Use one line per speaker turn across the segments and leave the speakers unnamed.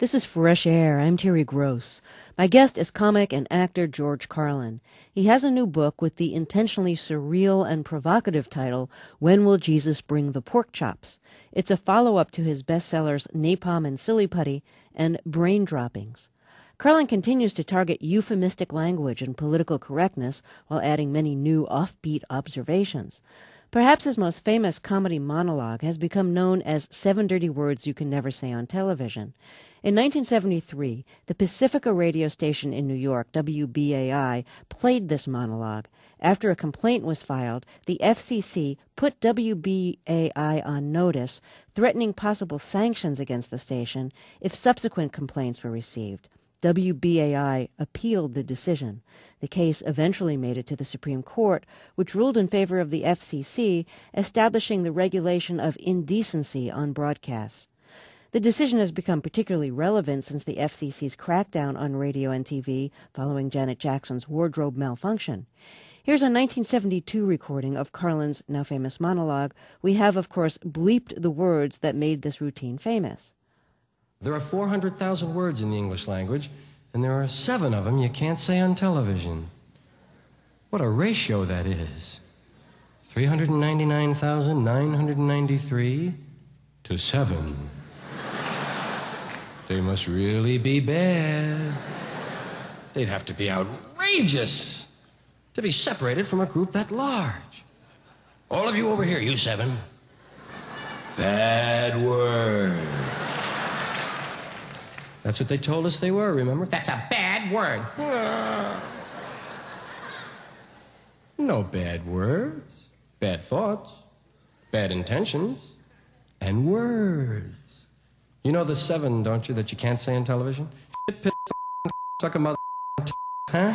This is Fresh Air. I'm Terry Gross. My guest is comic and actor George Carlin. He has a new book with the intentionally surreal and provocative title, When Will Jesus Bring the Pork Chops? It's a follow-up to his bestsellers Napalm and Silly Putty and Brain Droppings. Carlin continues to target euphemistic language and political correctness while adding many new offbeat observations. Perhaps his most famous comedy monologue has become known as 7 Dirty Words You Can Never Say on Television. In 1973, the Pacifica radio station in New York, WBAI, played this monologue. After a complaint was filed, the FCC put WBAI on notice, threatening possible sanctions against the station if subsequent complaints were received. WBAI appealed the decision. The case eventually made it to the Supreme Court, which ruled in favor of the FCC, establishing the regulation of indecency on broadcasts. The decision has become particularly relevant since the FCC's crackdown on radio and TV following Janet Jackson's wardrobe malfunction. Here's a 1972 recording of Carlin's now famous monologue. We have, of course, bleeped the words that made this routine famous.
There are 400,000 words in the English language, and there are 7 of them you can't say on television. What a ratio that is. 399,993 to 7. They must really be bad. They'd have to be outrageous to be separated from a group that large. All of you over here, you 7. Bad word. That's what they told us they were, remember? That's a bad word. No bad words, bad thoughts, bad intentions, and words. You know the 7, don't you, that you can't say on television? Shit, piss, suck a mother, huh?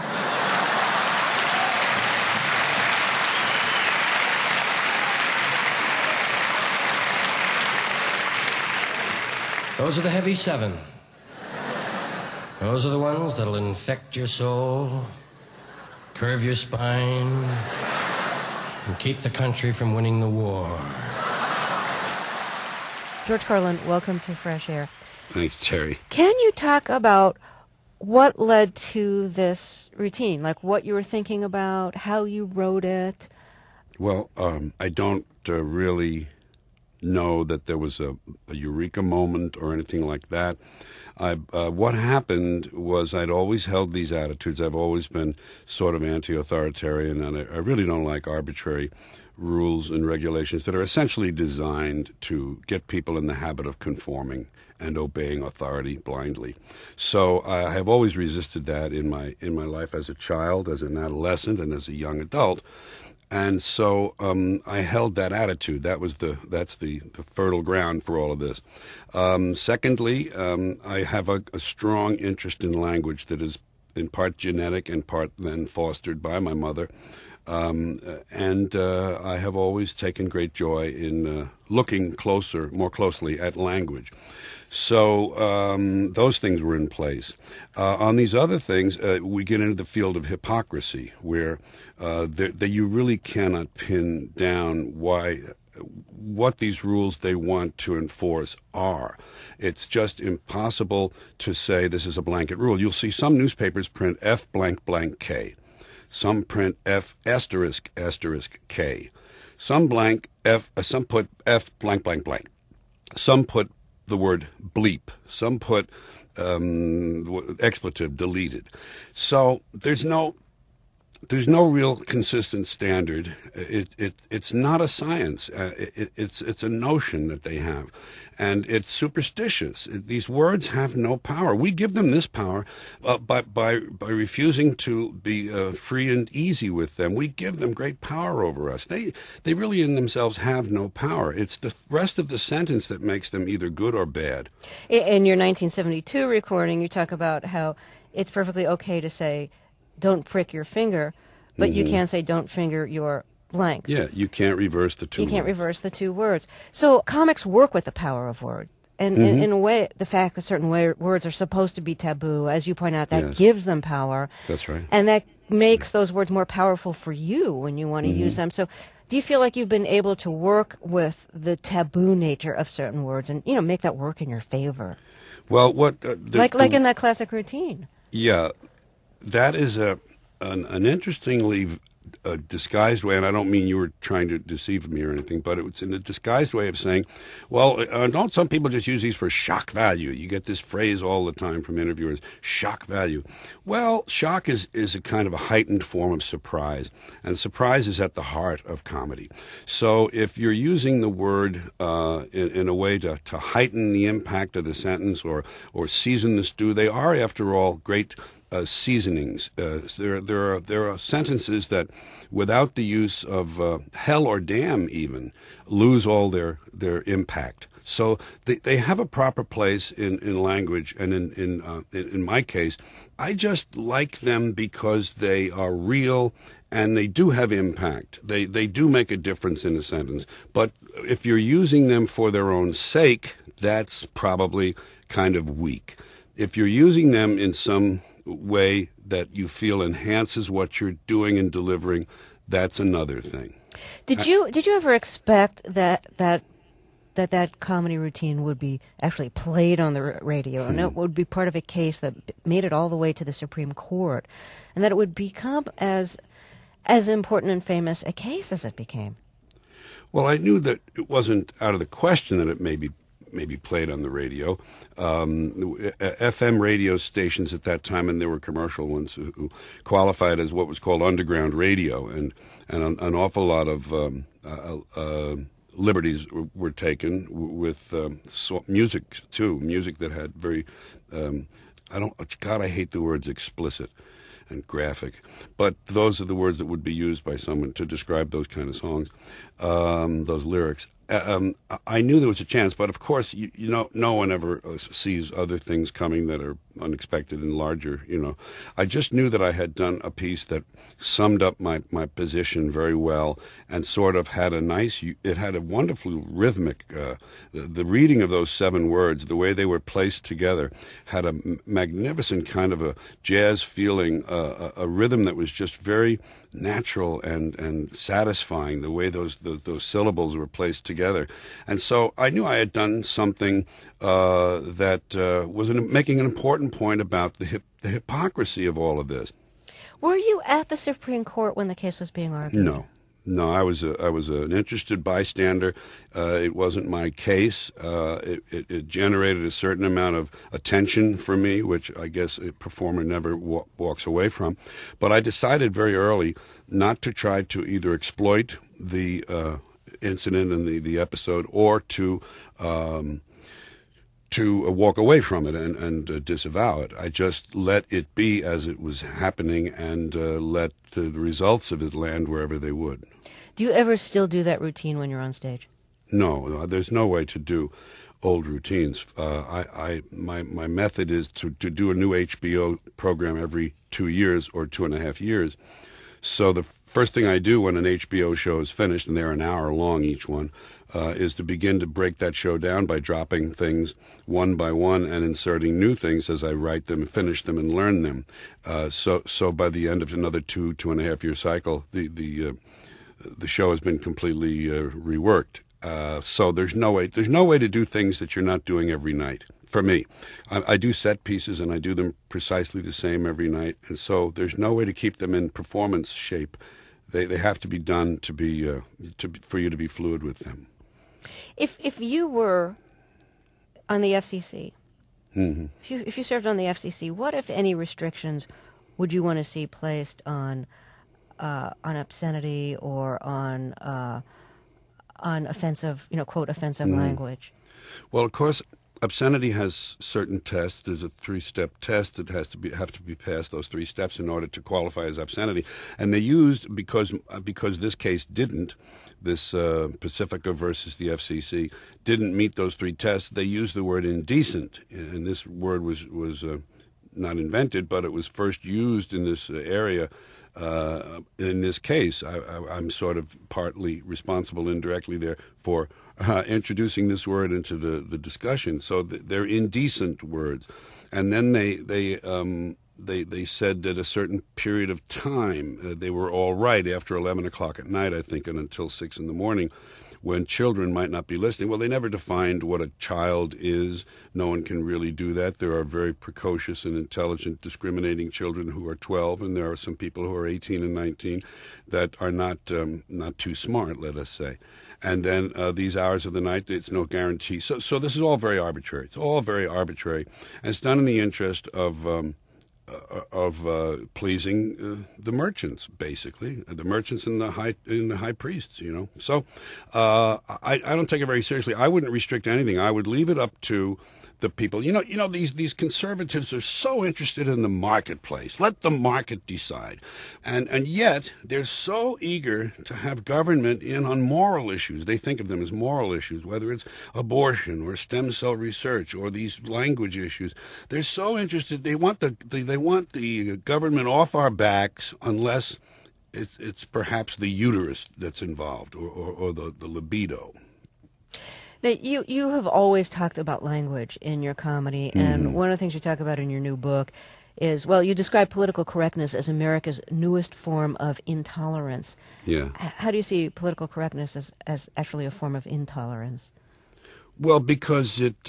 Those are the heavy 7. Those are the ones that'll infect your soul, curve your spine, and keep the country from winning the war.
George Carlin, welcome to Fresh Air.
Thanks, Terry.
Can you talk about what led to this routine, like what you were thinking about, how you wrote it?
Well, I don't really know that there was a eureka moment or anything like that. What happened was I'd always held these attitudes. I've always been sort of anti-authoritarian, and I really don't like arbitrary rules and regulations that are essentially designed to get people in the habit of conforming and obeying authority blindly. So I have always resisted that in my life as a child, as an adolescent, and as a young adult. And so I held that attitude. That's the fertile ground for all of this. Secondly, I have a strong interest in language that is in part genetic and part then fostered by my mother. And I have always taken great joy in looking more closely at language. So those things were in place. On these other things, we get into the field of hypocrisy, where you really cannot pin down what these rules they want to enforce are. It's just impossible to say this is a blanket rule. You'll see some newspapers print F blank blank K. Some print F asterisk asterisk K. Some put F blank blank blank. Some put the word bleep. Some put expletive deleted. So there's no real consistent standard. It's not a science. It's a notion that they have, and it's superstitious. These words have no power. We give them this power by refusing to be free and easy with them. We give them great power over us. They really in themselves have no power. It's the rest of the sentence that makes them either good or bad.
In your 1972 recording, you talk about how it's perfectly okay to say, don't prick your finger, but you can't say don't finger your blank.
Yeah, you can't reverse the two words.
You can't reverse the 2 words. So comics work with the power of words. And in a way, the fact that certain words are supposed to be taboo, as you point out, that gives them power.
That's right.
And that makes those words more powerful for you when you want to use them. So do you feel like you've been able to work with the taboo nature of certain words and, make that work in your favor?
Well, what
like in that classic routine.
Yeah, that is an interestingly disguised way, and I don't mean you were trying to deceive me or anything, but it's in a disguised way of saying, well, don't some people just use these for shock value? You get this phrase all the time from interviewers, shock value. Well, shock is a kind of a heightened form of surprise, and surprise is at the heart of comedy. So if you're using the word in a way to heighten the impact of the sentence or season the stew, they are, after all, great seasonings. There are sentences that, without the use of hell or damn even, lose all their impact. So they have a proper place in language, and in my case, I just like them because they are real and they do have impact. They do make a difference in a sentence. But if you're using them for their own sake, that's probably kind of weak. If you're using them in some way that you feel enhances what you're doing and delivering, that's another thing.
Did you ever expect that comedy routine would be actually played on the radio, and it would be part of a case that made it all the way to the Supreme Court, and that it would become as important and famous a case as it became?
Well, I knew that it wasn't out of the question that it may be played on the radio. FM radio stations at that time, and there were commercial ones who qualified as what was called underground radio, and an awful lot of liberties were taken with music too. Music that had very I hate the words explicit and graphic, but those are the words that would be used by someone to describe those kind of songs, those lyrics. I knew there was a chance, but of course, no one ever sees other things coming that are unexpected and larger. I just knew that I had done a piece that summed up my position very well, and sort of had it had a wonderfully rhythmic. The reading of those 7 words, the way they were placed together, had a magnificent kind of a jazz feeling, a rhythm that was just very natural and satisfying, the way those syllables were placed together. And so I knew I had done something that was making an important point about the hypocrisy of all of this.
Were you at the Supreme Court when the case was being argued?
No, I was an interested bystander. It wasn't my case. It generated a certain amount of attention for me, which I guess a performer never walks away from. But I decided very early not to try to either exploit the incident and the episode, or to walk away from it and disavow it. I just let it be as it was happening, and let the results of it land wherever they would.
Do you ever still do that routine when you're on stage?
No, there's no way to do old routines. My method is to do a new HBO program every 2 years or 2.5 years. So the first thing I do when an HBO show is finished, and they're an hour long each one, is to begin to break that show down by dropping things one by one and inserting new things as I write them, finish them, and learn them. So by the end of another 2.5 year cycle, the show has been completely reworked. So there's no way to do things that you're not doing every night. For me, I do set pieces, and I do them precisely the same every night, and so there's no way to keep them in performance shape. They have to be done for you to be fluid with them.
If you were on the FCC,
mm-hmm.
if you served on the FCC, what, if any, restrictions would you want to see placed on obscenity or on offensive, quote, offensive language?
Well, of course, obscenity has certain tests. There's a 3-step test that have to be passed, those 3 steps, in order to qualify as obscenity. And they used, because this case didn't, this Pacifica versus the FCC didn't meet those 3 tests, they used the word indecent. And this word was not invented, but it was first used in this area. In this case, I'm sort of partly responsible indirectly there for introducing this word into the discussion. So they're indecent words. And then they said that a certain period of time, they were all right after 11 o'clock at night, I think, and until 6 in the morning, when children might not be listening. Well, they never defined what a child is. No one can really do that. There are very precocious and intelligent, discriminating children who are 12, and there are some people who are 18 and 19 that are not too smart, let us say. And then these hours of the night, it's no guarantee. So this is all very arbitrary. It's all very arbitrary, and it's done in the interest of pleasing the merchants, basically, the merchants and the high priests. So I don't take it very seriously. I wouldn't restrict anything. I would leave it up to the people. These conservatives are so interested in the marketplace. Let the market decide. And yet they're so eager to have government in on moral issues. They think of them as moral issues, whether it's abortion or stem cell research or these language issues. They're so interested. They want the government off our backs unless it's perhaps the uterus that's involved or the libido.
Now, you have always talked about language in your comedy, and one of the things you talk about in your new book is, well, you describe political correctness as America's newest form of intolerance.
Yeah.
How do you see political correctness as actually a form of intolerance?
Well, because it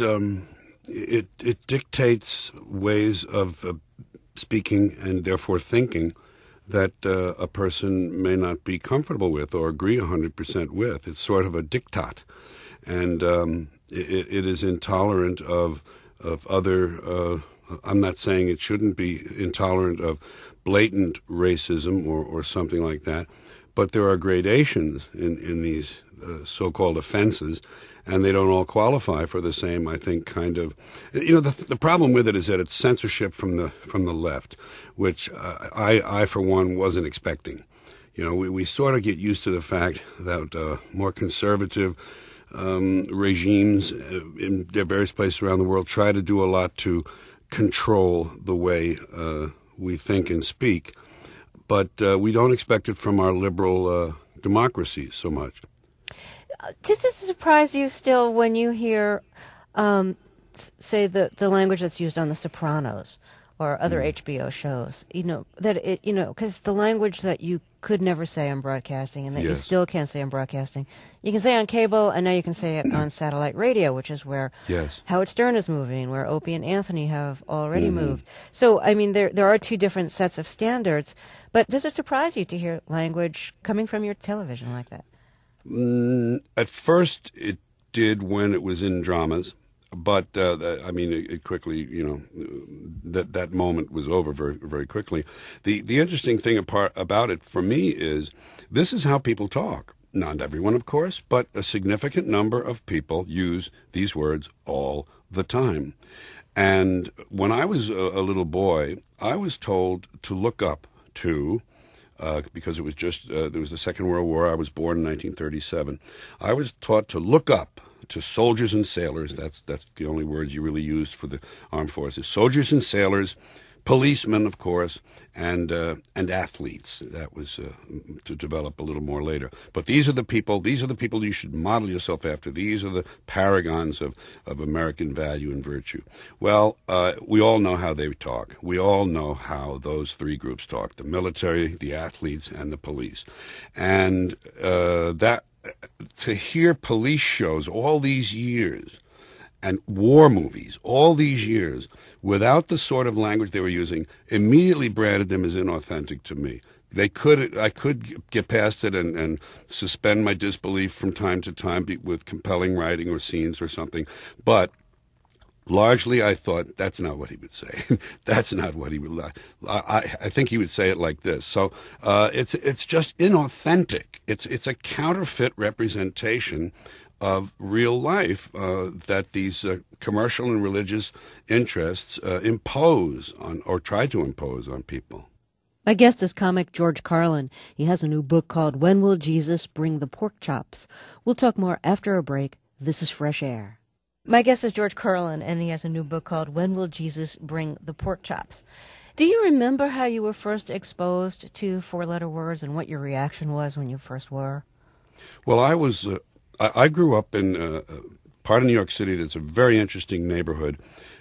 dictates ways of speaking and therefore thinking that a person may not be comfortable with or agree 100% with. It's sort of a diktat. And it is intolerant of other. I'm not saying it shouldn't be intolerant of blatant racism or something like that, but there are gradations in these so-called offenses, and they don't all qualify for the same, I think, kind of. The problem with it is that it's censorship from the left, which I for one wasn't expecting. We sort of get used to the fact that more conservative regimes in their various places around the world try to do a lot to control the way we think and speak, but we don't expect it from our liberal democracies so much.
Does this surprise you still when you hear, say, the language that's used on The Sopranos or other HBO shows? Because the language that you could never say on broadcasting and that you still can't say on broadcasting, you can say on cable, and now you can say it on satellite radio, which is where Howard Stern is moving, where Opie and Anthony have already moved. So, I mean, there are two different sets of standards, but does it surprise you to hear language coming from your television like that?
At first, it did when it was in dramas, but it quickly, that moment was over very, very quickly. The interesting thing about it for me is this is how people talk. Not everyone, of course, but a significant number of people use these words all the time. And when I was a little boy, I was told to look up to. Because it was there was the Second World War. I was born in 1937. I was taught to look up to soldiers and sailors. That's the only words you really used for the armed forces. Soldiers and sailors, policemen, of course, and athletes. That was to develop a little more later. But these are the people you should model yourself after. These are the paragons of American value and virtue. Well, we all know how they talk. We all know how those three groups talk: the military, the athletes, and the police. And to hear police shows all these years and war movies all these years without the sort of language they were using immediately branded them as inauthentic to me. I could get past it and suspend my disbelief from time to time with compelling writing or scenes or something, but largely I thought that's not what he would say. That's not what he would. I think he would say it like this. So it's just inauthentic. It's a counterfeit representation of real life that these commercial and religious interests impose on or try to impose on people.
My guest is comic George Carlin. He has a new book called When Will Jesus Bring the Pork Chops? We'll talk more after a break. This is Fresh Air. My guest is George Carlin, and he has a new book called When Will Jesus Bring the Pork Chops? Do you remember how you were first exposed to four-letter words and what your reaction was when you first were?
Well, I grew up in part of New York City that's a very interesting neighborhood.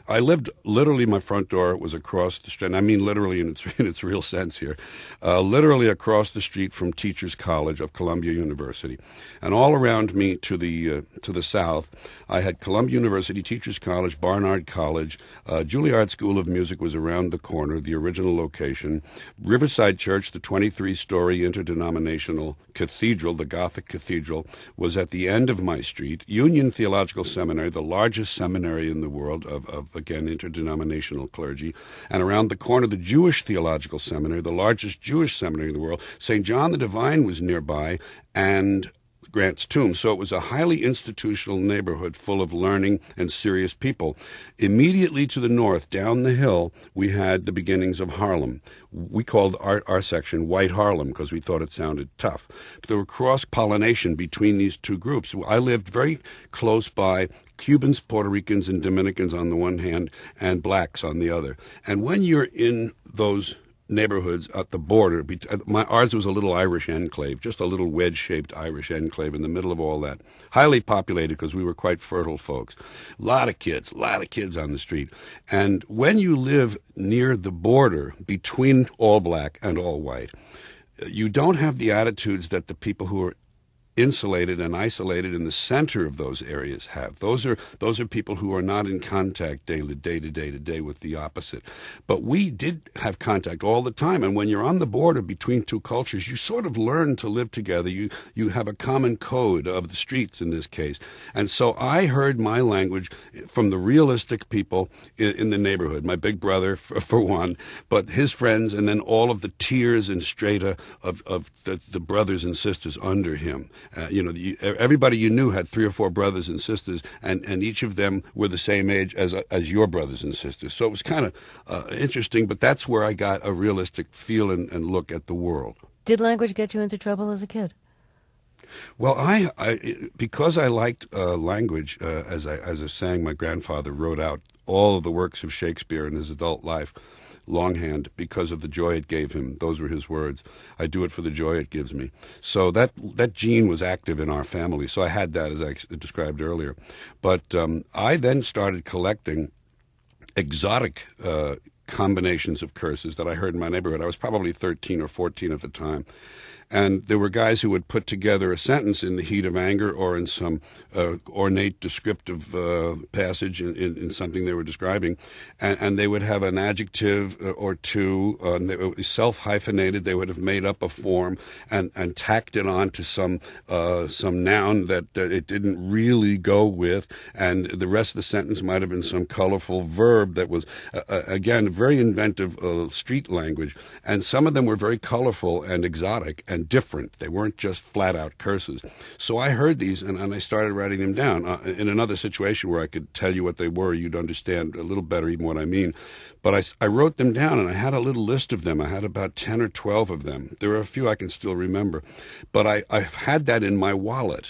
I lived literally. My front door was across the street. And I mean literally in its real sense here, literally across the street from Teachers College of Columbia University, and all around me to the south, I had Columbia University, Teachers College, Barnard College, Juilliard School of Music was around the corner, the original location. Riverside Church, the 23-story interdenominational cathedral, the Gothic cathedral, was at the end of my street. Union Theological Seminary, the largest seminary in the world of again, interdenominational clergy. And around the corner, the Jewish Theological Seminary, the largest Jewish seminary in the world. St. John the Divine was nearby, and Grant's Tomb. So it was a highly institutional neighborhood full of learning and serious people. Immediately to the north, down the hill, we had the beginnings of Harlem. We called our section White Harlem because we thought it sounded tough. But there were cross-pollination between these two groups. I lived very close by Cubans, Puerto Ricans, and Dominicans on the one hand, and blacks on the other. And when you're in those neighborhoods at the border, ours was a little Irish enclave, just a little wedge-shaped Irish enclave in the middle of all that. Highly populated because we were quite fertile folks. A lot of kids on the street. And when you live near the border between all black and all white, you don't have the attitudes that the people who are insulated and isolated in the center of those areas have. Those are people who are not in contact day to day with the opposite. But we did have contact all the time, and when you're on the border between two cultures, you sort of learn to live together. You have a common code of the streets in this case. And so I heard my language from the realistic people in the neighborhood, my big brother for one, but his friends, and then all of the tiers and strata of the brothers and sisters under him. Everybody you knew had 3 or 4 brothers and sisters, and each of them were the same age as your brothers and sisters. So it was kind of interesting, but that's where I got a realistic feel and look at the world.
Did language get you into trouble as a kid?
Well, because I liked language, as I was saying, my grandfather wrote out all of the works of Shakespeare in his adult life, longhand, because of the joy it gave him. Those were his words. I do it for the joy it gives me. So that gene was active in our family. So I had that, as I described earlier. But I then started collecting exotic combinations of curses that I heard in my neighborhood. I was probably 13 or 14 at the time. And there were guys who would put together a sentence in the heat of anger or in some ornate descriptive passage in something they were describing, and they would have an adjective or two, self-hyphenated. They would have made up a form and tacked it on to some noun that it didn't really go with, and the rest of the sentence might have been some colorful verb that was, again, very inventive street language. And some of them were very colorful and exotic and different. They weren't just flat-out curses. So I heard these, and I started writing them down. In another situation where I could tell you what they were, you'd understand a little better even what I mean. But I wrote them down, and I had a little list of them. I had about 10 or 12 of them. There are a few I can still remember. But I've had that in my wallet.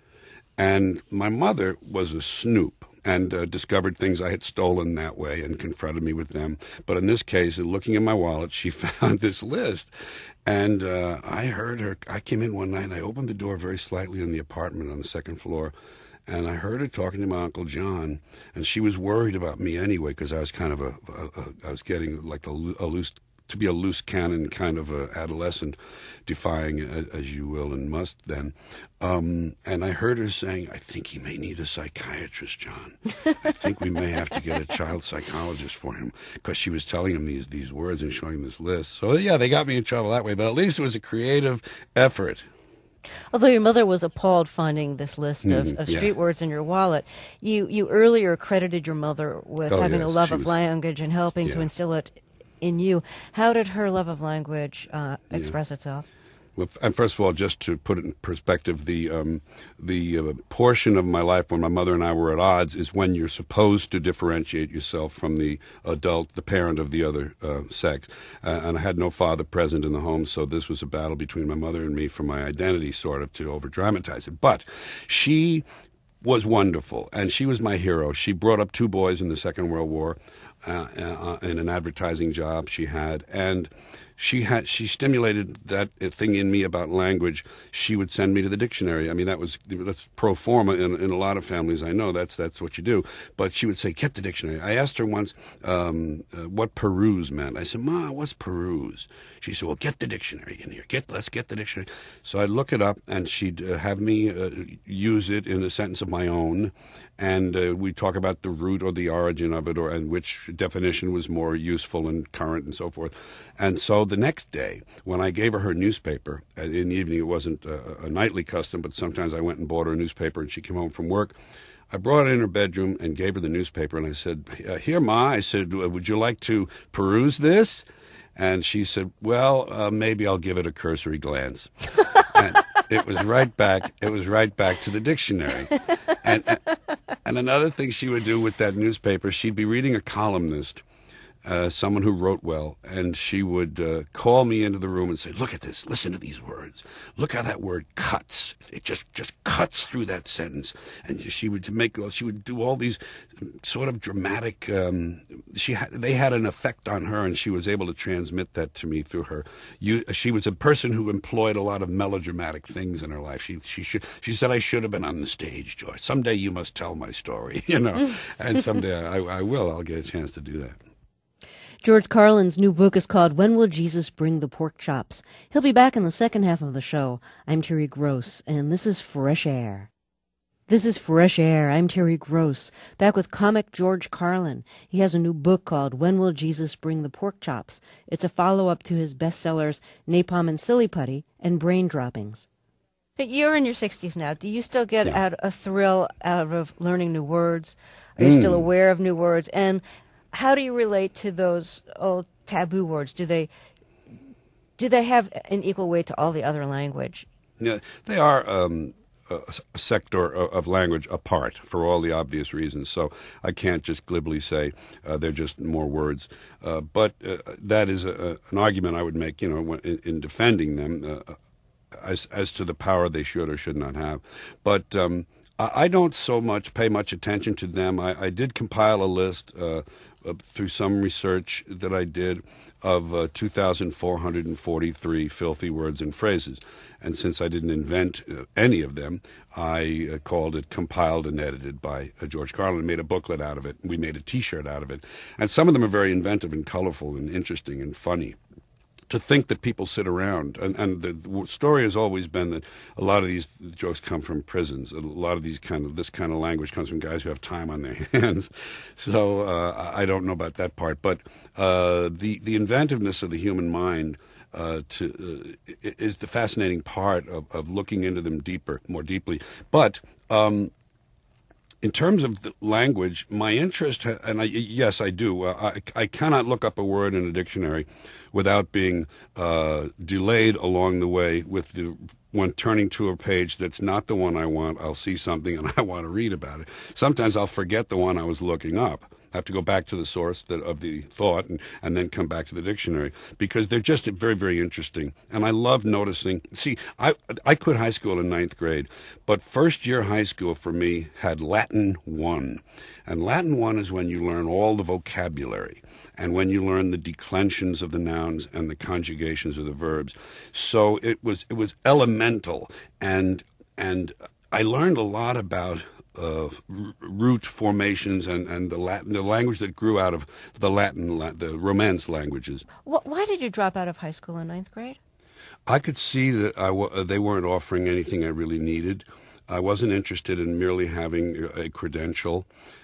And my mother was a snoop and discovered things I had stolen that way and confronted me with them. But in this case, looking in my wallet, she found this list. And I heard her. I came in one night, and I opened the door very slightly in the apartment on the second floor, and I heard her talking to my Uncle John, and she was worried about me anyway because I was kind of I was getting like a loose cannon kind of a adolescent, defying as you will and must then. And I heard her saying, "I think he may need a psychiatrist, John. I think we may have to get a child psychologist for him," because she was telling him these words and showing this list. So yeah, they got me in trouble that way, but at least it was a creative effort.
Although your mother was appalled finding this list of street words in your wallet, you earlier credited your mother with having a love of language and helping to instill it in you. How did her love of language express itself?
Well, and first of all, just to put it in perspective, the portion of my life when my mother and I were at odds is when you're supposed to differentiate yourself from the adult, the parent of the other sex. And I had no father present in the home, so this was a battle between my mother and me for my identity, sort of, to over-dramatize it. But she was wonderful, and she was my hero. She brought up 2 boys in the Second World War in an advertising job she had, and she stimulated that thing in me about language. She would send me to the dictionary. I mean, that's pro forma in a lot of families. I know that's what you do. But she would say, "Get the dictionary." I asked her once what peruse meant. I said, "Ma, what's peruse?" She said, "Well, get the dictionary in here. Let's get the dictionary." So I'd look it up, and she'd have me use it in a sentence of my own, and we'd talk about the root or the origin of it, and which definition was more useful and current and so forth. And so the next day, when I gave her newspaper, in the evening, it wasn't a nightly custom, but sometimes I went and bought her a newspaper, and she came home from work. I brought it in her bedroom and gave her the newspaper, and I said, "Here, Ma," I said, "would you like to peruse this?" And she said, "Well, maybe I'll give it a cursory glance." And it was right back to the dictionary. And another thing she would do with that newspaper, she'd be reading a columnist, someone who wrote well, and she would call me into the room and say, "Look at this, listen to these words. Look how that word cuts. It just cuts through that sentence." And she would do all these sort of dramatic, they had an effect on her, and she was able to transmit that to me through her. She was a person who employed a lot of melodramatic things in her life. She said, "I should have been on the stage, George. Someday you must tell my story," and someday I will. I'll get a chance to do that.
George Carlin's new book is called When Will Jesus Bring the Pork Chops? He'll be back in the second half of the show. I'm Terry Gross, and this is Fresh Air. This is Fresh Air. I'm Terry Gross, back with comic George Carlin. He has a new book called When Will Jesus Bring the Pork Chops? It's a follow-up to his bestsellers Napalm and Silly Putty and Brain Droppings. But you're in your 60s now. Do you still get a thrill out of learning new words? Are you still aware of new words? And how do you relate to those old taboo words? Do they have an equal weight to all the other language?
Yeah, they are a sector of language apart for all the obvious reasons. So I can't just glibly say they're just more words. But that is an argument I would make, in defending them as to the power they should or should not have. But I don't so much pay much attention to them. I did compile a list through some research that I did of 2,443 filthy words and phrases. And since I didn't invent any of them, I called it Compiled and Edited by George Carlin, made a booklet out of it. We made a T-shirt out of it. And some of them are very inventive and colorful and interesting and funny. To think that people sit around, and the story has always been that a lot of these jokes come from prisons. A lot of this kind of language comes from guys who have time on their hands. So I don't know about that part, but the inventiveness of the human mind is the fascinating part of looking into them more deeply. But in terms of the language, my interest, yes, I do. I cannot look up a word in a dictionary without being delayed along the way when turning to a page that's not the one I want. I'll see something and I want to read about it. Sometimes I'll forget the one I was looking up. I have to go back to the source of the thought and then come back to the dictionary because they're just very, very interesting. And I love noticing. See, I quit high school in 9th grade, but first year high school for me had Latin 1. And Latin 1 is when you learn all the vocabulary and when you learn the declensions of the nouns and the conjugations of the verbs. So it was elemental, and I learned a lot about root formations and the language that grew out of the Romance languages.
Why did you drop out of high school in 9th grade?
I could see that they weren't offering anything I really needed. I wasn't interested in merely having a credential.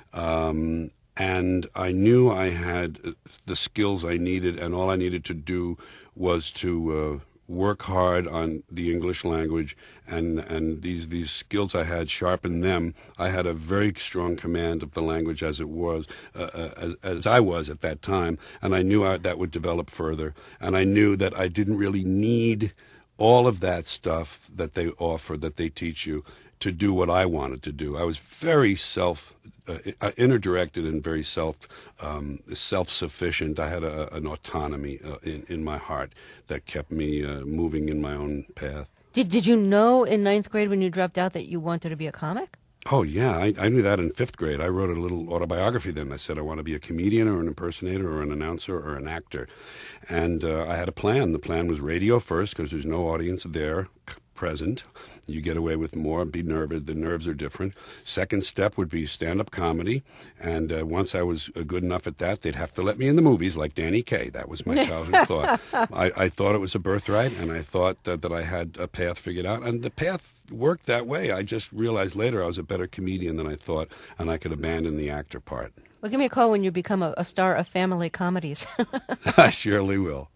And I knew I had the skills I needed, and all I needed to do was to work hard on the English language, and these skills I had, sharpen them. I had a very strong command of the language as it was, as I was at that time, and I knew that would develop further. And I knew that I didn't really need all of that stuff that they offer, that they teach you, to do what I wanted to do. I was very inner-directed and very self-sufficient. I had an autonomy in my heart that kept me moving in my own path.
Did you know in 9th grade when you dropped out that you wanted to be a comic?
Oh, yeah, I knew that in fifth grade. I wrote a little autobiography then. I said I want to be a comedian or an impersonator or an announcer or an actor. And I had a plan. The plan was radio first because there's no audience there present. You get away with more, be nervous. The nerves are different. Second step would be stand-up comedy. And once I was good enough at that, they'd have to let me in the movies like Danny Kaye. That was my childhood thought. I thought it was a birthright, and I thought that I had a path figured out. And the path worked that way. I just realized later I was a better comedian than I thought, and I could abandon the actor part.
Well, give me a call when you become a star of family comedies.
I surely will.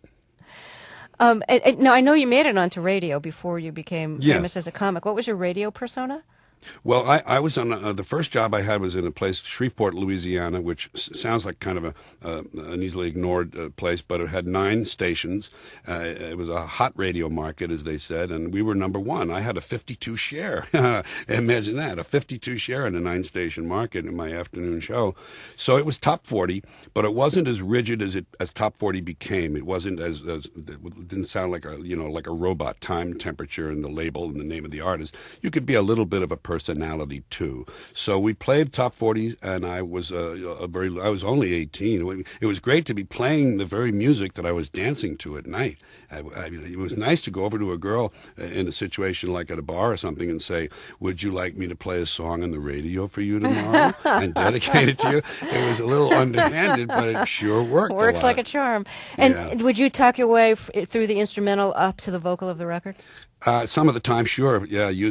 Now, I know you made it onto radio before you became
Yes.
famous as a comic. What was your radio persona?
Well, I was on the first job I had was in a place, Shreveport, Louisiana, which sounds like kind of an easily ignored place, but it had 9 stations. It was a hot radio market, as they said, and we were number 1. I had a 52 share. Imagine that, a 52 share in a 9-station market in my afternoon show. So it was top 40, but it wasn't as rigid as top 40 became. It wasn't as it didn't sound like a robot, time, temperature, and the label and the name of the artist. You could be a little bit of a personality too. So we played top 40, and I was I was only 18. It was great to be playing the very music that I was dancing to at night. It was nice to go over to a girl in a situation like at a bar or something and say, "Would you like me to play a song on the radio for you tomorrow and dedicate it to you?" It was a little underhanded, but it sure worked.
Works like a charm. And would you talk your way through the instrumental up to the vocal of the record?
Some of the time, sure. Yeah, use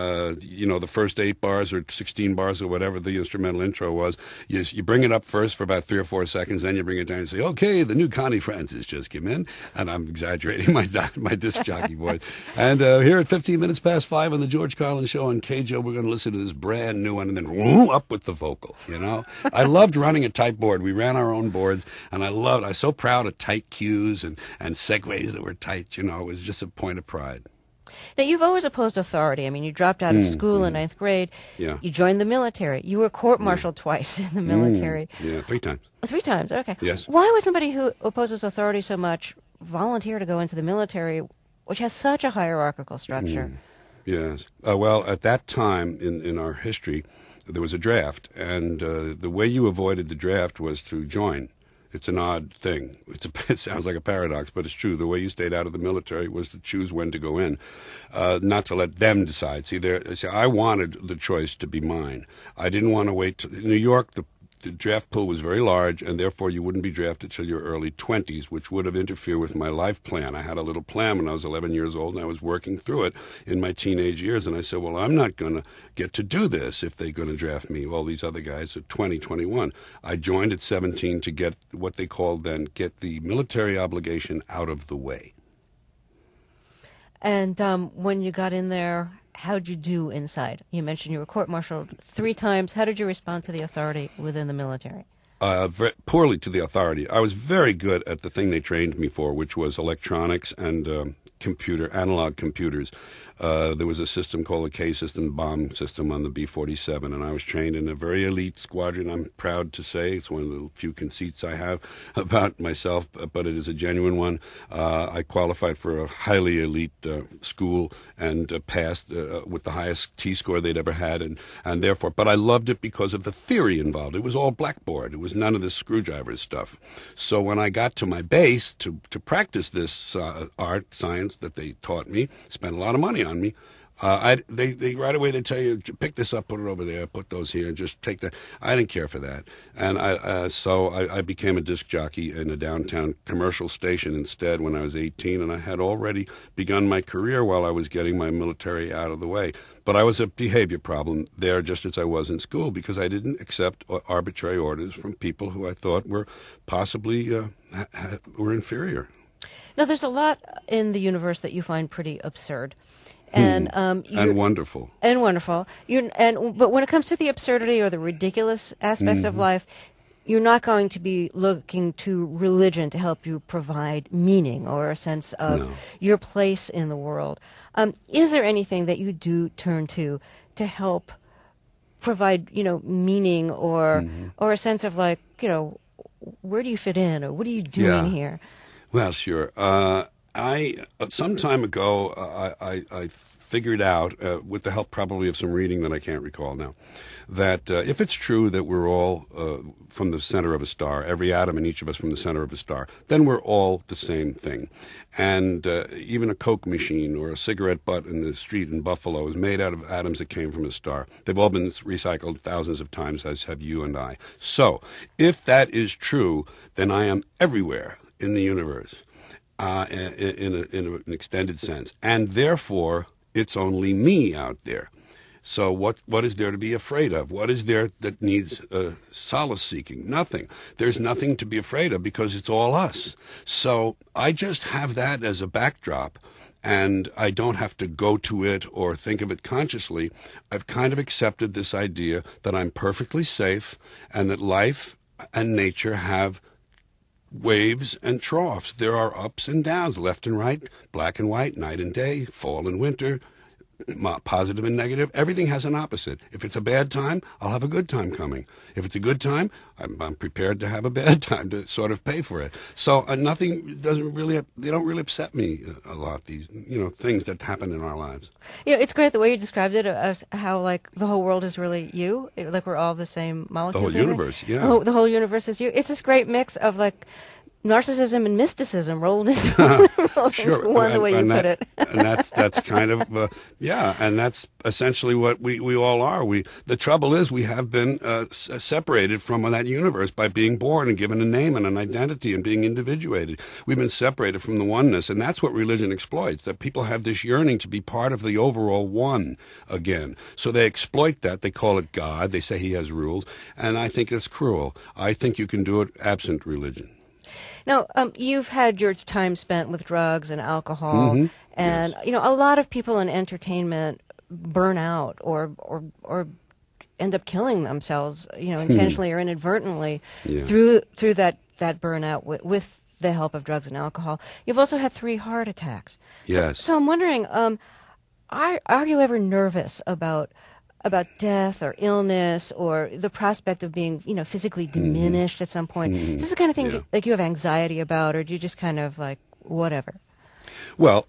the first 8 bars or 16 bars or whatever the instrumental intro was. You bring it up first for about 3 or 4 seconds, then you bring it down and say, "Okay, the new Connie Francis just came in," and I'm exaggerating my disc jockey voice. And here at 15 minutes past 5 on the George Carlin Show on KJO, we're going to listen to this brand new one, and then up with the vocal. I loved running a tight board. We ran our own boards, and I was so proud of tight cues and segues that were tight. It was just a point of pride.
Now, you've always opposed authority. I mean, you dropped out of school in 9th grade.
Yeah.
You joined the military. You were court-martialed twice in the military.
Yeah, 3 times.
3 times, okay.
Yes.
Why would somebody who opposes authority so much volunteer to go into the military, which has such a hierarchical structure?
Yes. Well, at that time in our history, there was a draft, and the way you avoided the draft was to join. It's an odd thing. It sounds like a paradox, but it's true. The way you stayed out of the military was to choose when to go in, not to let them decide. See, I wanted the choice to be mine. I didn't want to wait. In New York, the draft pool was very large, and therefore you wouldn't be drafted till your early 20s, which would have interfered with my life plan. I had a little plan when I was 11 years old, and I was working through it in my teenage years. And I said, well, I'm not going to get to do this if they're going to draft me. All these other guys at 20, 21. I joined at 17 to get what they called then get the military obligation out of the way.
And when you got in there, how'd you do inside? You mentioned you were court-martialed 3 times. How did you respond to the authority within the military?
Very poorly to the authority. I was very good at the thing they trained me for, which was electronics and analog computers. There was a system called the K-system, bomb system on the B-47, and I was trained in a very elite squadron. I'm proud to say it's one of the few conceits I have about myself, but it is a genuine one. I qualified for a highly elite school and passed with the highest T-score they'd ever had, and therefore, but I loved it because of the theory involved. It was all blackboard. It was none of this screwdriver stuff. So when I got to my base to practice this art, science that they taught me, spent a lot of money on me. They right away they tell you, pick this up, put it over there, put those here, just take that. I didn't care for that, and so I became a disc jockey in a downtown commercial station instead when I was 18, and I had already begun my career while I was getting my military out of the way. But I was a behavior problem there, just as I was in school, because I didn't accept arbitrary orders from people who I thought were possibly were inferior.
Now, there's a lot in the universe that you find pretty absurd. And
wonderful.
And wonderful. But when it comes to the absurdity or the ridiculous aspects of life, you're not going to be looking to religion to help you provide meaning or a sense of your place in the world. Is there anything that you do turn to help provide, meaning or a sense of like, where do you fit in or what are you doing here?
Well, sure. Some time ago, I figured out, with the help probably of some reading that I can't recall now, that if it's true that we're all from the center of a star, every atom in each of us from the center of a star, then we're all the same thing. And even a Coke machine or a cigarette butt in the street in Buffalo is made out of atoms that came from a star. They've all been recycled thousands of times, as have you and I. So, if that is true, then I am everywhere in the universe, in an extended sense. And therefore, it's only me out there. So what is there to be afraid of? What is there that needs solace-seeking? Nothing. There's nothing to be afraid of because it's all us. So I just have that as a backdrop, and I don't have to go to it or think of it consciously. I've kind of accepted this idea that I'm perfectly safe and that life and nature have waves and troughs. There are ups and downs, left and right, black and white, night and day, fall and winter, positive and negative. Everything has an opposite. If it's a bad time, I'll have a good time coming. If it's a good time, I'm prepared to have a bad time to sort of pay for it. So nothing doesn't really, they don't really upset me a lot, these, things that happen in our lives.
It's great the way you described it, as how like the whole world is really you, like we're all the same molecules.
The whole universe, yeah.
The whole universe is you. It's this great mix of like narcissism and mysticism rolled into one, the way you put it.
And that's kind of, and that's essentially what we all are. The trouble is we have been separated from that universe by being born and given a name and an identity and being individuated. We've been separated from the oneness, and that's what religion exploits, that people have this yearning to be part of the overall one again. So they exploit that. They call it God. They say he has rules, and I think it's cruel. I think you can do it absent religion.
Now, you've had your time spent with drugs and alcohol, and
yes.
A lot of people in entertainment burn out or end up killing themselves, intentionally or inadvertently through that burnout with the help of drugs and alcohol. You've also had 3 heart attacks.
Yes.
So I'm wondering, are you ever nervous about death or illness or the prospect of being, physically diminished at some point? Is this the kind of thing like you have anxiety about, or do you just kind of like whatever?
Well,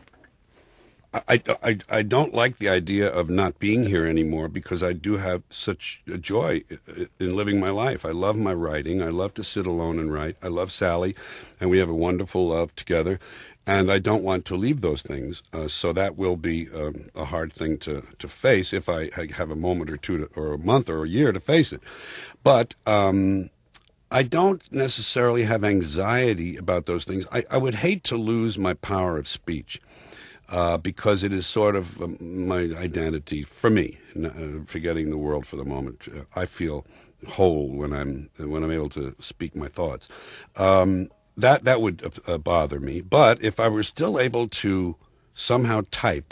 I don't like the idea of not being here anymore because I do have such a joy in living my life. I love my writing. I love to sit alone and write. I love Sally, and we have a wonderful love together. And I don't want to leave those things, so that will be a hard thing to face if I have a moment or two or a month or a year to face it. But I don't necessarily have anxiety about those things. I would hate to lose my power of speech because it is sort of my identity for me, forgetting the world for the moment. I feel whole when I'm able to speak my thoughts. That would bother me. But if I were still able to somehow type,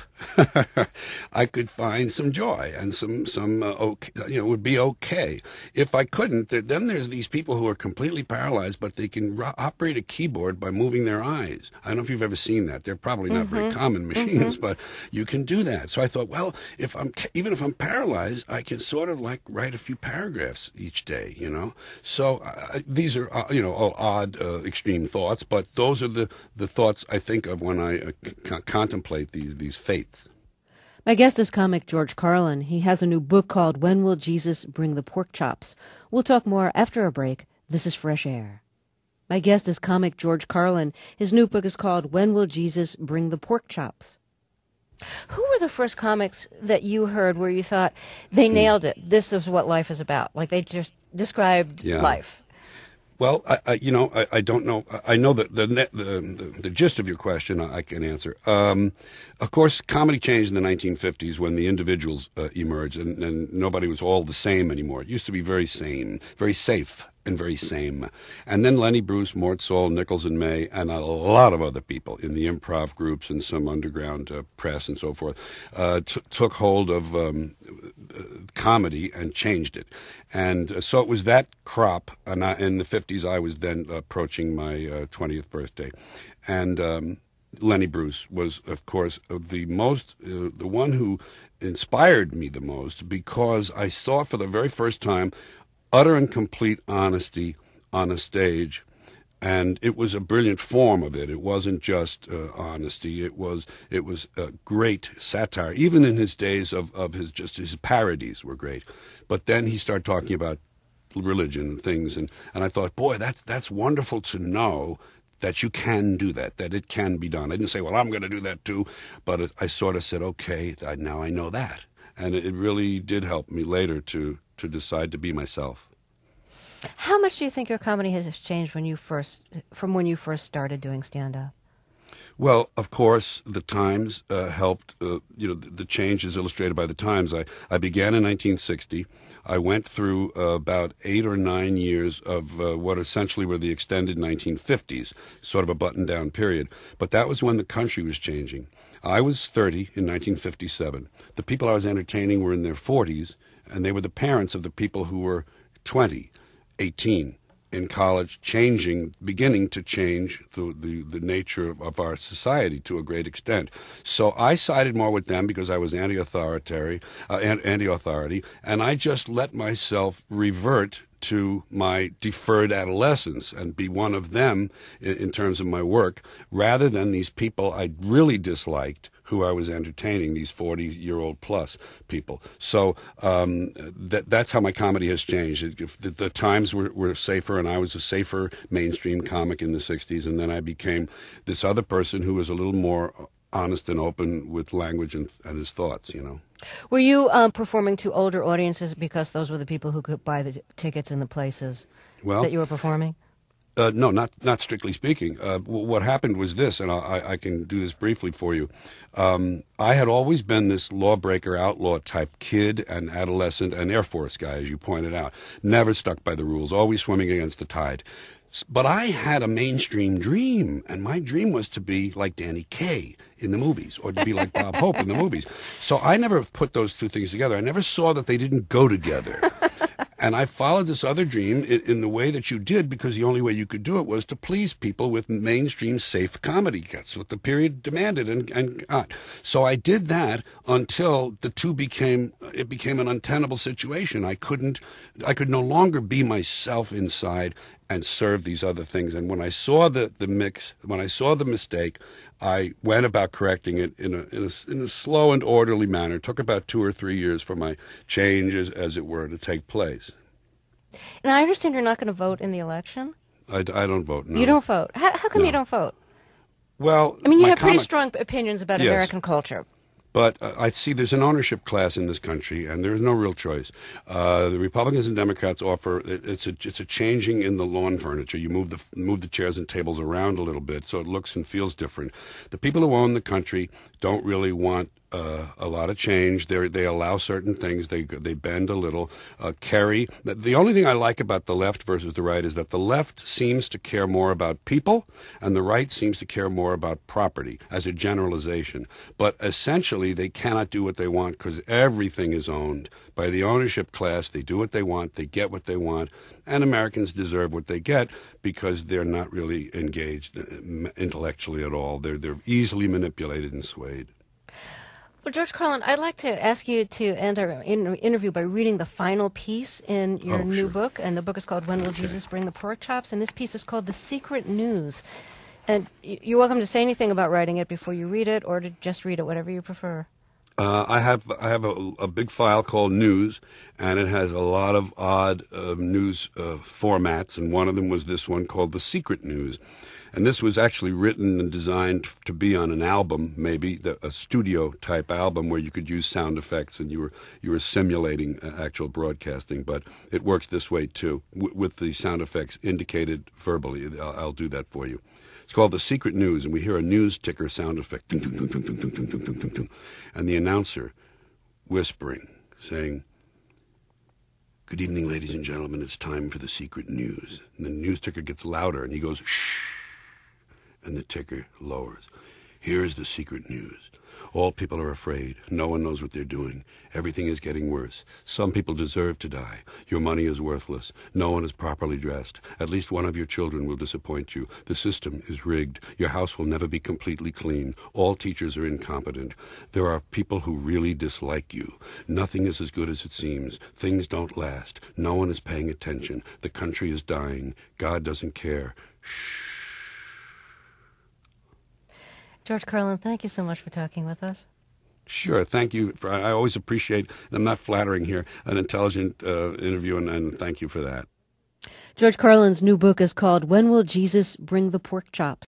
I could find some joy and some okay, it would be okay. If I couldn't, then there's these people who are completely paralyzed, but they can operate a keyboard by moving their eyes. I don't know if you've ever seen that. They're probably not very common machines, but you can do that. So I thought, well, even if I'm paralyzed, I can sort of like write a few paragraphs each day, So these are, all odd, extreme thoughts, but those are the thoughts I think of when I contemplate these fates.
My guest is comic George Carlin. He has a new book called When Will Jesus Bring the Pork Chops? We'll talk more after a break. This is Fresh Air. My guest is comic George Carlin. His new book is called When Will Jesus Bring the Pork Chops? Who were the first comics that you heard where you thought they nailed it? This is what life is about. Like they just described life.
Well, I don't know. I know that the gist of your question I can answer. Of course, comedy changed in the 1950s when the individuals emerged, and nobody was all the same anymore. It used to be very sane, very safe, and very same. And then Lenny Bruce, Mort Saul, Nichols and May, and a lot of other people in the improv groups and some underground press and so forth took hold of comedy and changed it. And so it was that crop, and in the 50s I was then approaching my 20th birthday. And Lenny Bruce was, of course, the one who inspired me the most, because I saw for the very first time utter and complete honesty on a stage And it was a brilliant form of it. It wasn't just honesty. It was great satire. Even in his days of his parodies were great. But then he started talking about religion and things, and I thought, boy, that's wonderful to know that you can do that it can be done. I didn't say, well, I'm going to do that too, but I sort of said, okay, now I know that. And it really did help me later to decide to be myself.
How much do you think your comedy has changed from when you first started doing stand-up?
Well, of course, the Times helped. The change is illustrated by the Times. I began in 1960. I went through about 8 or 9 years of what essentially were the extended 1950s, sort of a button-down period. But that was when the country was changing. I was 30 in 1957. The people I was entertaining were in their 40s, and they were the parents of the people who were 20, 18. In college, beginning to change the nature of our society to a great extent. So I sided more with them because I was anti-authority, and I just let myself revert to my deferred adolescence and be one of them in terms of my work, rather than these people I really disliked who I was entertaining, these 40-year-old plus people. So that's how my comedy has changed. The times were safer, and I was a safer mainstream comic in the 60s, and then I became this other person who was a little more honest and open with language and his thoughts,
Were you performing to older audiences because those were the people who could buy the tickets in the places that you were performing?
No, not strictly speaking. What happened was this, and I can do this briefly for you. I had always been this lawbreaker, outlaw type kid and adolescent and Air Force guy, as you pointed out. Never stuck by the rules, always swimming against the tide. But I had a mainstream dream, and my dream was to be like Danny Kaye in the movies, or to be like Bob Hope in the movies. So I never put those two things together. I never saw that they didn't go together. And I followed this other dream in the way that you did, because the only way you could do it was to please people with mainstream safe comedy. That's what the period demanded and got. So I did that until the two became an untenable situation. I could no longer be myself inside and serve these other things. And when I saw the mix, when I saw the mistake, I went about correcting it in a slow and orderly manner. It took about 2 or 3 years for my changes, as it were, to take place.
And I understand you're not going to vote in the election?
I don't vote, no.
You don't vote? How come
No.
you don't vote?
Well,
I mean, you have pretty strong opinions about
Yes.
American culture.
But I see there's an ownership class in this country, and there's no real choice. The Republicans and Democrats offer it's a changing in the lawn furniture. You move the chairs and tables around a little bit, so it looks and feels different. The people who own the country don't really want a lot of change. They allow certain things. They bend a little. Kerry. The only thing I like about the left versus the right is that the left seems to care more about people, and the right seems to care more about property, as a generalization. But essentially, they cannot do what they want because everything is owned by the ownership class. They do what they want. They get what they want. And Americans deserve what they get because they're not really engaged intellectually at all. They're easily manipulated and swayed.
Well, George Carlin, I'd like to ask you to end our interview by reading the final piece in your new book. And the book is called When Will Jesus Bring the Pork Chops? And this piece is called The Secret News. And you're welcome to say anything about writing it before you read it, or to just read it, whatever you prefer.
I have a big file called News, and it has a lot of odd news formats, and one of them was this one called The Secret News. And this was actually written and designed to be on an album, maybe a studio-type album where you could use sound effects and you were simulating actual broadcasting. But it works this way, too, with the sound effects indicated verbally. I'll do that for you. It's called The Secret News, and we hear a news ticker sound effect, ding, ding, ding, ding, ding, ding, ding, ding, ding, ding, and the announcer whispering, saying, "Good evening, ladies and gentlemen, it's time for The Secret News." And the news ticker gets louder, and he goes, "Shh," and the ticker lowers. "Here's the secret news. All people are afraid. No one knows what they're doing. Everything is getting worse. Some people deserve to die. Your money is worthless. No one is properly dressed. At least one of your children will disappoint you. The system is rigged. Your house will never be completely clean. All teachers are incompetent. There are people who really dislike you. Nothing is as good as it seems. Things don't last. No one is paying attention. The country is dying. God doesn't care.
George Carlin, thank you so much for talking with us.
Sure. Thank you. I always appreciate, I'm not flattering here, an intelligent interview, and thank you for that.
George Carlin's new book is called When Will Jesus Bring the Pork Chops?